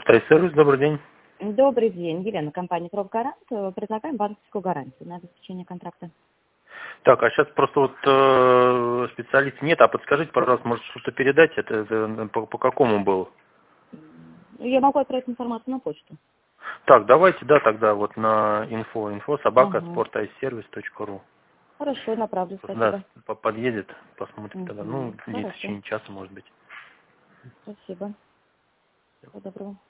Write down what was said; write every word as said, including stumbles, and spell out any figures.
Автосервис, добрый день. Добрый день, Елена, компания «Профгарант». Предлагаем банковскую гарантию на обеспечение контракта. Так, а сейчас просто вот э, специалиста нет, а подскажите, пожалуйста, может что-то передать, это, это по, по какому был? Я могу отправить информацию на почту. Так, давайте, да, тогда вот на инфо, инфо, собака, Ага. спортайсервис точка ру. Хорошо, направлю, Да, спасибо. по- подъедет, посмотрим тогда, ну, Угу. где-то в Хорошо, течение часа, может быть. спасибо. Всего доброго.